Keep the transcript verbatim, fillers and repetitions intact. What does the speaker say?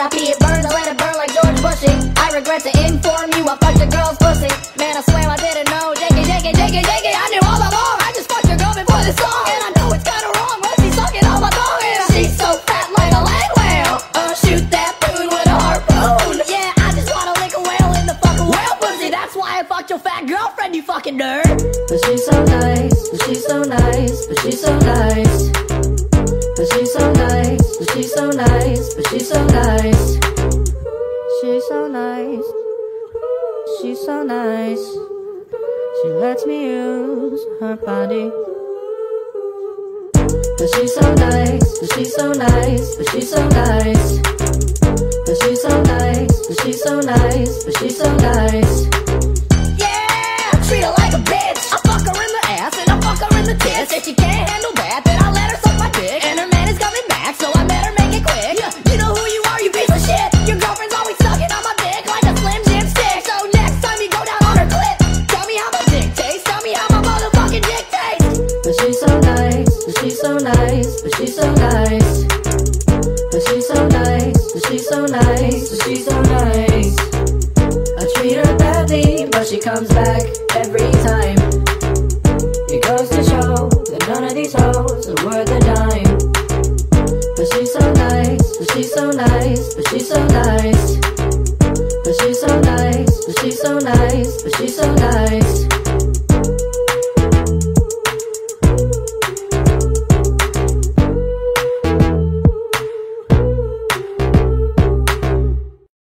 I pee it burns, I let it burn like George Bushy. I regret to inform you, I fucked your girl's pussy. Man, I swear I didn't know. Jake it, Jake it, Jake it, Jake it, I knew all along. I just fucked your girl before this song, and I know it's kinda wrong when she's sucking on my thong. And she's so fat like a leg whale. Uh, shoot that food with a harpoon. Yeah, I just wanna lick a whale in the fucking whale pussy. That's why I fucked your fat girlfriend, you fucking nerd. But she's so nice, but she's so nice, but she's so nice. But she's so nice, but she's so nice, but she's so nice. She's so nice, she's so nice. She lets me use her body. But she's so nice, but she's so nice, but she's so nice. But she's so nice, but she's so nice, but she's so nice. Yeah, treat her like a bitch. I fuck her in the ass and I fuck her in the tits. If she can't handle that, then I let her suck my dick. And her man is coming back, so I better make it quick. Yeah, you know who you are, you piece of shit. Your girlfriend's always sucking on my dick like a Slim Jim stick. So next time you go down on her clit, tell me how my dick tastes. Tell me how my motherfucking dick tastes. But she's so nice, but she's so nice, but she's so nice. But she's so nice, but she's so nice, but she's so nice. I treat her badly, but she comes back every time. It goes to show that none of these hoes are worth a dime. But she's so nice, but she's so nice, but she's so nice. But she's so nice, but she's so nice, but she's so nice.